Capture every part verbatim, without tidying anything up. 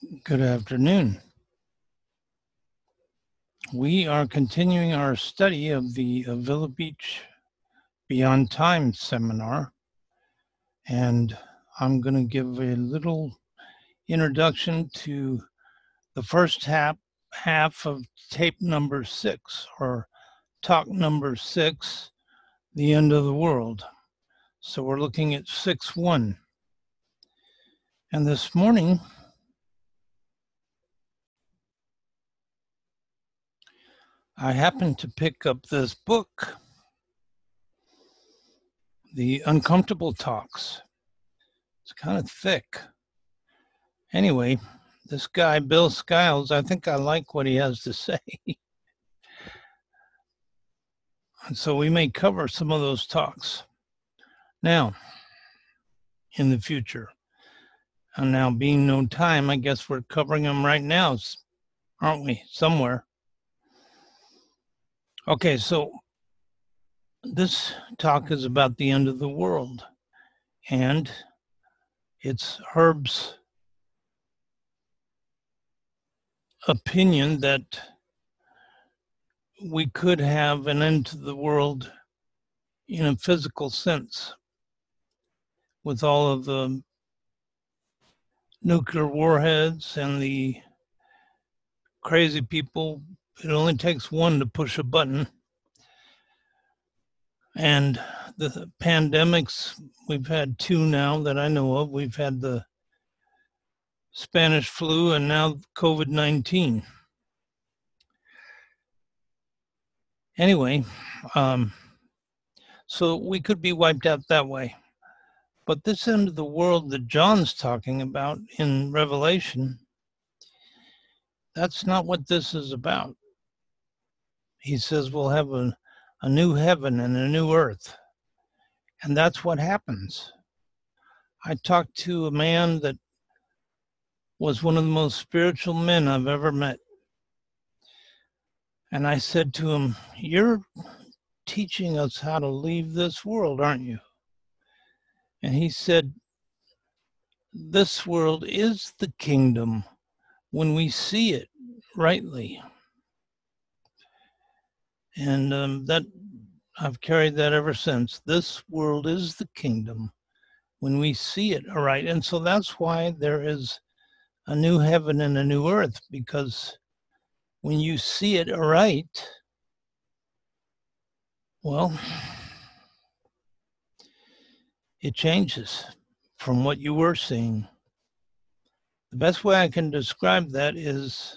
Good afternoon. We are continuing our study of the Avila Beach Beyond Time seminar, and I'm going to give a little introduction to the first half, half of tape number six, or talk number six, The End of the World. So we're looking at six one. And this morning, I happened to pick up this book, The Uncomfortable Talks. It's kind of thick. Anyway, this guy, Bill Skiles, I think I like what he has to say. And so we may cover some of those talks now in the future. And now being no time, I guess we're covering them right now, aren't we? Somewhere. Okay, so this talk is about the end of the world. And it's Herb's opinion that we could have an end to the world in a physical sense with all of the nuclear warheads and the crazy people. It only takes one to push a button. And the pandemics, we've had two now that I know of. We've had the Spanish flu and now COVID nineteen. Anyway, um, so we could be wiped out that way. But this end of the world that John's talking about in Revelation, that's not what this is about. He says we'll have a, a new heaven and a new earth. And that's what happens. I talked to a man that was one of the most spiritual men I've ever met. And I said to him, "You're teaching us how to leave this world, aren't you?" And he said, "This world is the kingdom when we see it rightly." And um, that I've carried that ever since. This world is the kingdom when we see it right. And so that's why there is a new heaven and a new earth, because when you see it right, well, it changes from what you were seeing. The best way I can describe that is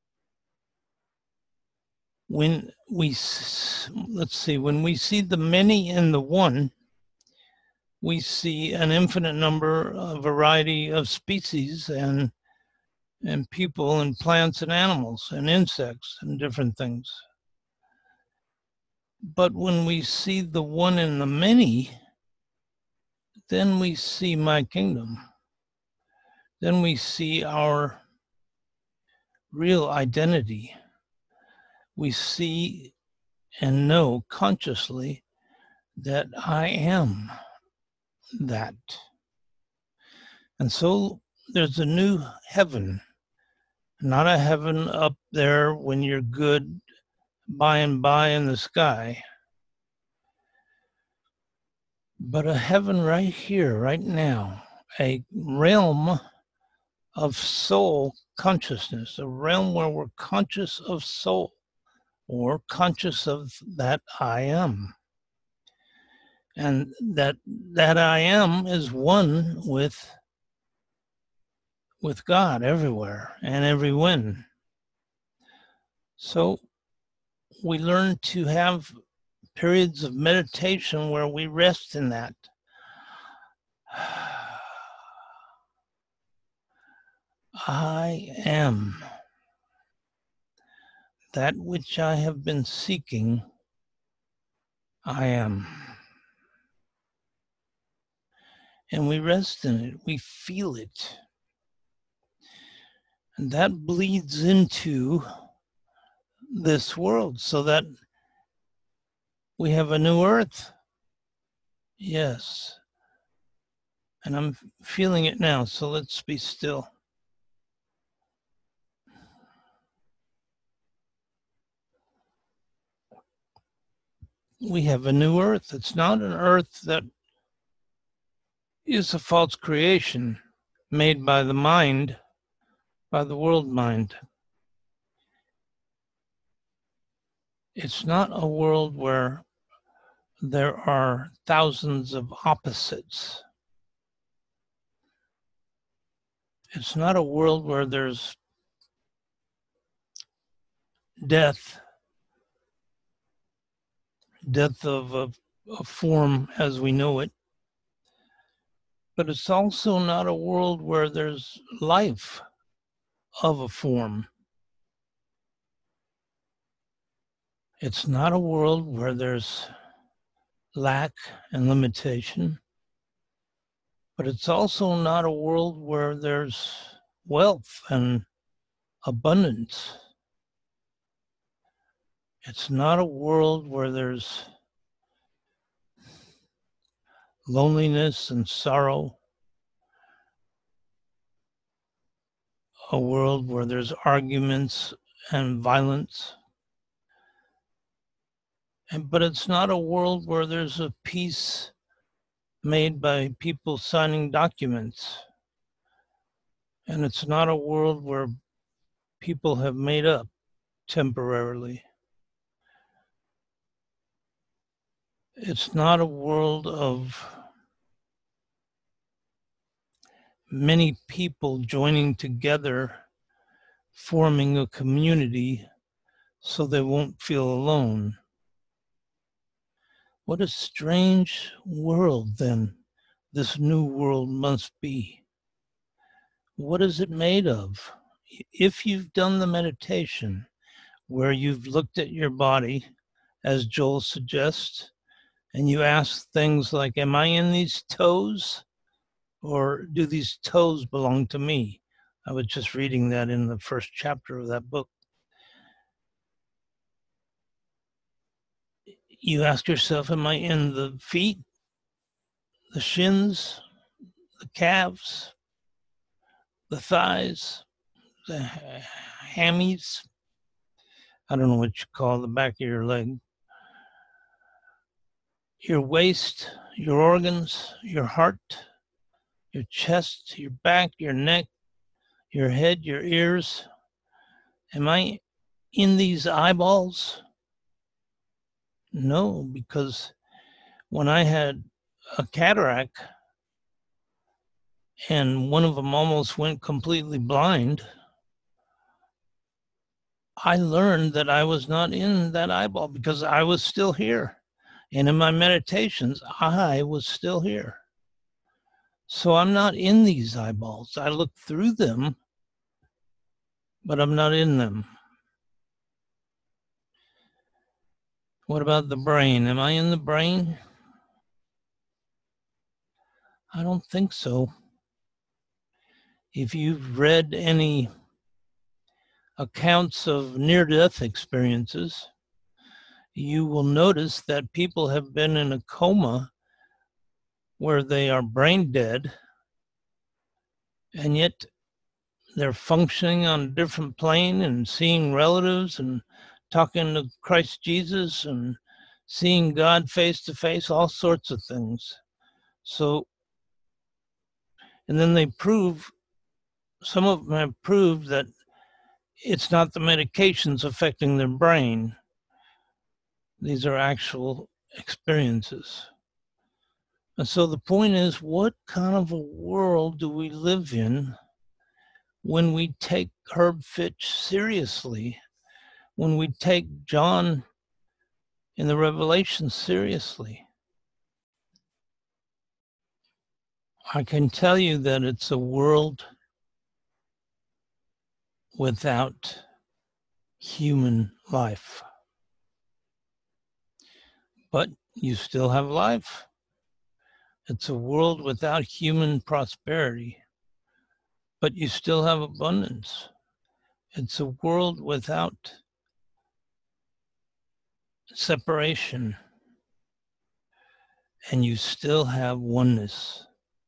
when we, let's see, when we see the many in the one, we see an infinite number, a variety of species and and people and plants and animals and insects and different things. But when we see the one in the many, then we see my kingdom. Then we see our real identity. We see and know consciously that I am that. And so there's a new heaven, not a heaven up there when you're good by and by in the sky, but a heaven right here, right now, a realm of soul consciousness, a realm where we're conscious of soul or conscious of that I am. And that that I am is one with, with God everywhere and every when. So we learn to have periods of meditation where we rest in that. I am that which I have been seeking. I am. And we rest in it. We feel it. And that bleeds into this world so that we have a new earth. Yes. And I'm feeling it now, so let's be still. we have a new earth. It's not an earth that is a false creation made by the mind, by the world mind. It's not a world where there are thousands of opposites. It's not a world where there's death, death of a, a form as we know it. But it's also not a world where there's life of a form. It's not a world where there's lack and limitation. But it's also not a world where there's wealth and abundance. It's not a world where there's loneliness and sorrow. A world where there's arguments and violence. And, but it's not a world where there's a peace made by people signing documents. And it's not a world where people have made up temporarily. It's not a world of many people joining together, forming a community so they won't feel alone. What a strange world, then, this new world must be. What is it made of? If you've done the meditation where you've looked at your body, as Joel suggests, and you ask things like, am I in these toes? Or do these toes belong to me? I was just reading that in the first chapter of that book. You ask yourself, am I in the feet, the shins, the calves, the thighs, the hammies? I don't know what you call the back of your leg. Your waist, your organs, your heart, your chest, your back, your neck, your head, your ears. Am I in these eyeballs? No, because when I had a cataract and one of them almost went completely blind, I learned that I was not in that eyeball because I was still here. And in my meditations, I was still here. So I'm not in these eyeballs. I look through them, but I'm not in them. What about the brain? Am I in the brain? I don't think so. If you've read any accounts of near-death experiences, you will notice that people have been in a coma where they are brain dead, and yet they're functioning on a different plane and seeing relatives and talking to Christ Jesus and seeing God face to face, all sorts of things. So, and then they prove, some of them have proved that it's not the medications affecting their brain. These are actual experiences. And so the point is, what kind of a world do we live in when we take Herb Fitch seriously, when we take John in the Revelation seriously? I can tell you that it's a world without human life. But you still have life. It's a world without human prosperity, but you still have abundance. It's a world without separation, and you still have oneness.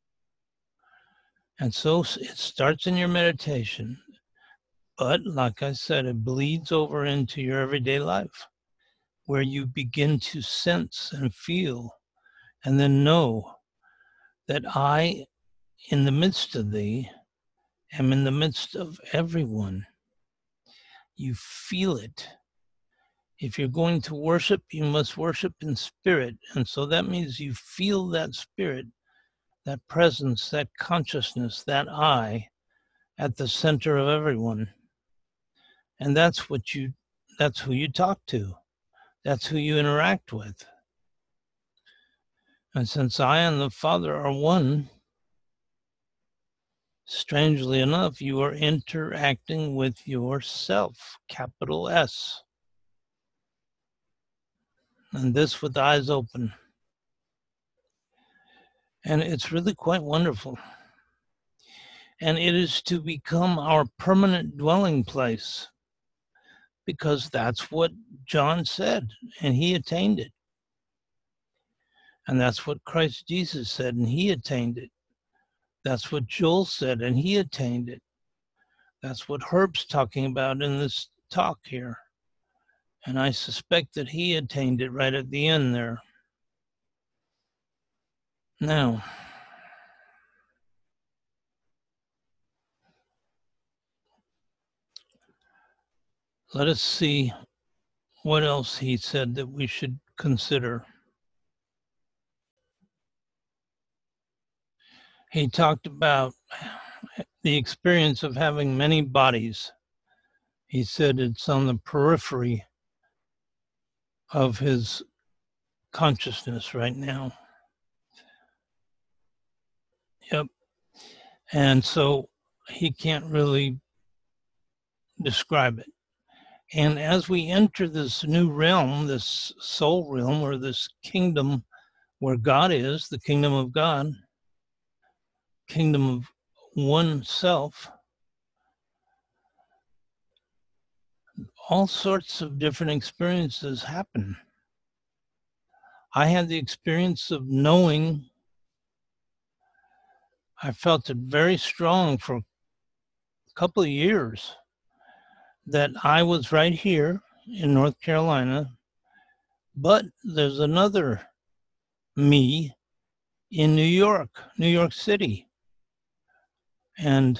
And so it starts in your meditation, but like I said, it bleeds over into your everyday life. where you begin to sense and feel and then know that I, in the midst of thee, am in the midst of everyone. You feel it. If you're going to worship, you must worship in spirit. And so that means you feel that spirit, that presence, that consciousness, that I at the center of everyone. And that's what you, that's who you talk to. That's who you interact with. And since I and the Father are one, strangely enough, you are interacting with yourself, capital S. And this with eyes open. And it's really quite wonderful. And it is to become our permanent dwelling place, because that's what John said, and he attained it. And that's what Christ Jesus said, and he attained it. That's what Joel said, and he attained it. That's what Herb's talking about in this talk here. And I suspect that he attained it right at the end there. Now, let us see what else he said that we should consider. He talked about the experience of having many bodies. He said it's on the periphery of his consciousness right now. Yep. And so he can't really describe it. And as we enter this new realm, this soul realm, or this kingdom where God is, the kingdom of God, kingdom of one self, all sorts of different experiences happen. I had the experience of knowing, I felt it very strong for a couple of years, that I was right here in North Carolina, but there's another me in New York, New York City. And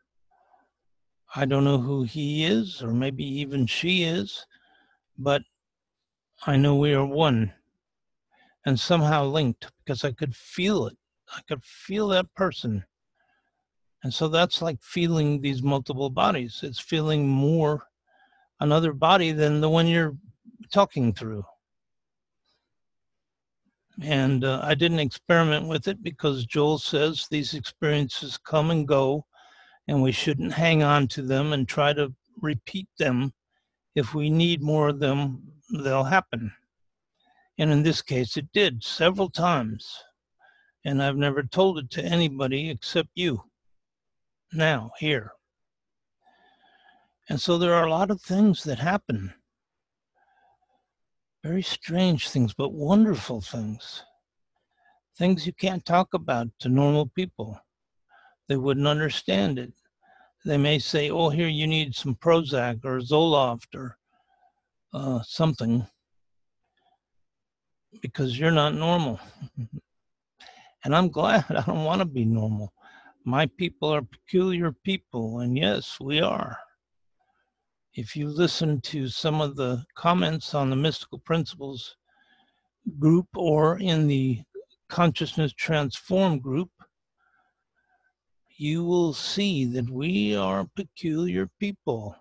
I don't know who he is, or maybe even she is, but I know we are one and somehow linked, because I could feel it. I could feel that person. And so that's like feeling these multiple bodies. It's feeling more another body than the one you're talking through. And uh, I didn't experiment with it because Joel says these experiences come and go, and we shouldn't hang on to them and try to repeat them. If we need more of them, they'll happen. And in this case, it did several times. And I've never told it to anybody except you now, here. And so there are a lot of things that happen. Very strange things, but wonderful things. Things you can't talk about to normal people. They wouldn't understand it. They may say, oh, here you need some Prozac or Zoloft or uh, something, because you're not normal. And I'm glad. I don't want to be normal. My people are peculiar people, and yes, we are. If you listen to some of the comments on the Mystical Principles group or in the Consciousness Transform group, you will see that we are peculiar people.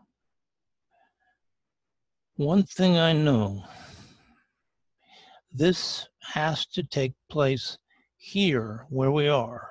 One thing I know, this has to take place here where we are.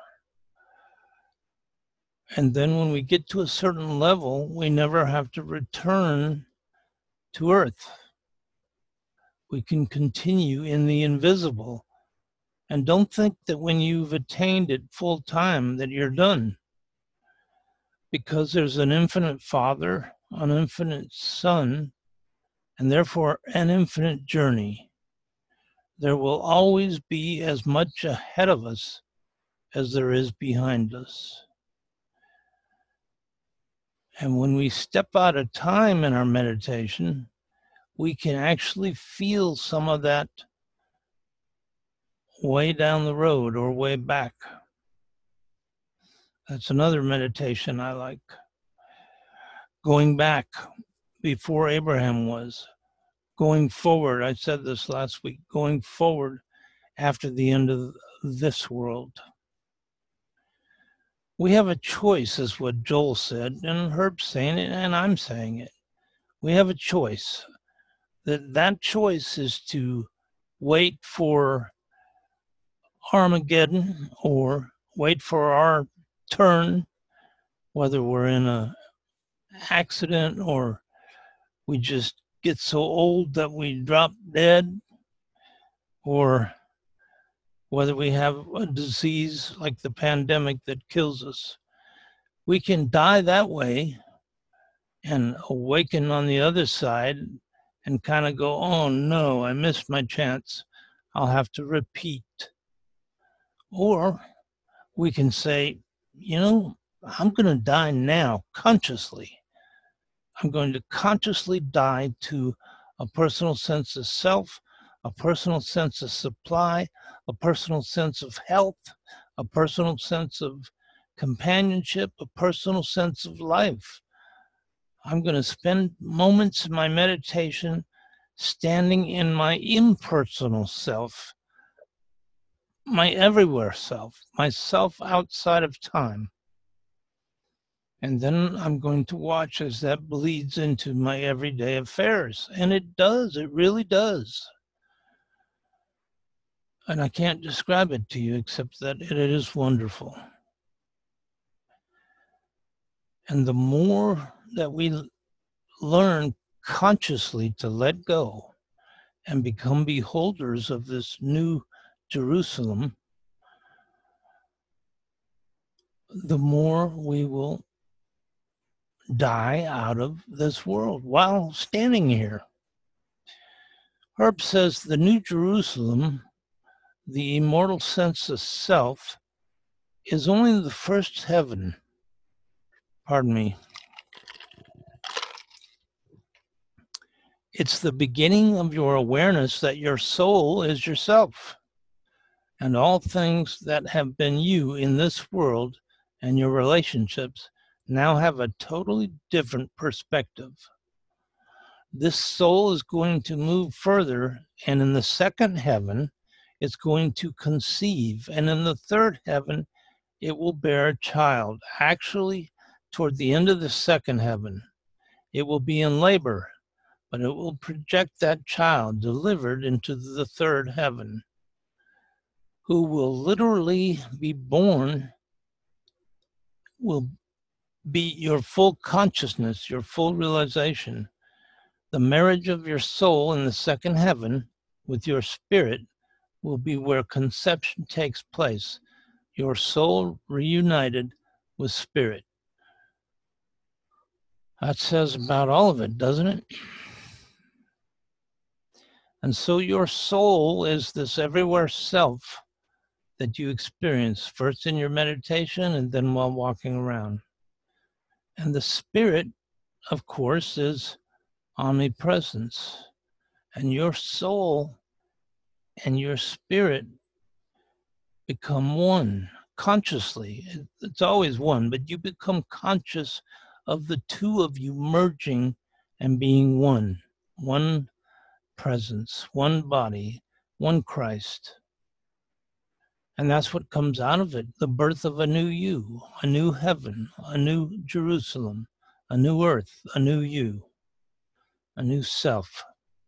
And then when we get to a certain level, we never have to return to Earth. We can continue in the invisible. And don't think that when you've attained it full time that you're done. Because there's an infinite Father, an infinite Son, and therefore an infinite journey. There will always be as much ahead of us as there is behind us. And when we step out of time in our meditation, we can actually feel some of that way down the road or way back. That's another meditation I like. Going back before Abraham was. Going forward, I said this last week, going forward after the end of this world. We have a choice, is what Joel said, and Herb's saying it, and I'm saying it. We have a choice. That that choice is to wait for Armageddon or wait for our turn, whether we're in a accident or we just get so old that we drop dead, or whether we have a disease like the pandemic that kills us. We can die that way and awaken on the other side and kind of go, oh no, I missed my chance. I'll have to repeat. Or we can say, you know, I'm going to die now consciously. I'm going to consciously die to a personal sense of self, a personal sense of supply, a personal sense of health, a personal sense of companionship, a personal sense of life. I'm going to spend moments in my meditation standing in my impersonal self, my everywhere self, my self outside of time. And then I'm going to watch as that bleeds into my everyday affairs. And it does, it really does. And I can't describe it to you except that it is wonderful. And the more that we learn consciously to let go and become beholders of this new Jerusalem, the more we will die out of this world while standing here. Herb says the new Jerusalem, the immortal sense of self, is only the first heaven. Pardon me. It's the beginning of your awareness that your soul is yourself, and all things that have been you in this world and your relationships now have a totally different perspective. This soul is going to move further, and in the second heaven, it's going to conceive, and in the third heaven, it will bear a child. Actually, toward the end of the second heaven, it will be in labor, but it will project that child delivered into the third heaven, who will literally be born, will be your full consciousness, your full realization. The marriage of your soul in the second heaven with your spirit will be where conception takes place, your soul reunited with spirit. That says about all of it, doesn't it? And so your soul is this everywhere self that you experience, first in your meditation and then while walking around. And the spirit, of course, is omnipresence. And your soul and your spirit become one consciously. It's always one, but you become conscious of the two of you merging and being one, one presence, one body, one Christ. And that's what comes out of it, the birth of a new you, a new heaven, a new Jerusalem, a new earth, a new you, a new self.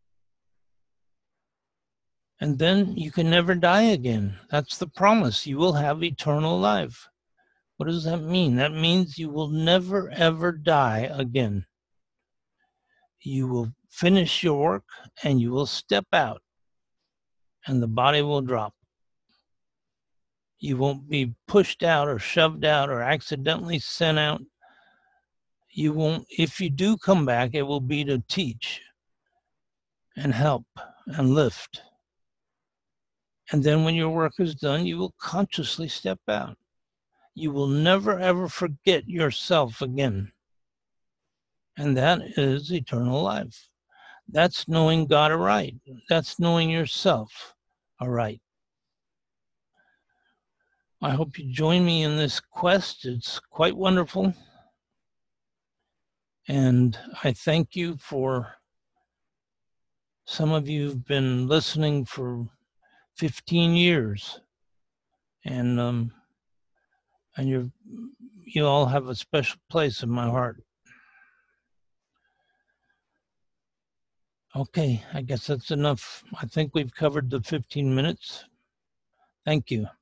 And then you can never die again. That's the promise. You will have eternal life. What does that mean? That means you will never, ever die again. You will finish your work and you will step out and the body will drop. You won't be pushed out or shoved out or accidentally sent out. You won't, if you do come back, it will be to teach and help and lift. And then when your work is done, you will consciously step out. You will never, ever forget yourself again. And that is eternal life. That's knowing God aright. That's knowing yourself aright. I hope you join me in this quest. It's quite wonderful. And I thank you for, some of you have been listening for fifteen years. And um, and you you all have a special place in my heart. Okay, I guess that's enough. I think we've covered the fifteen minutes. Thank you.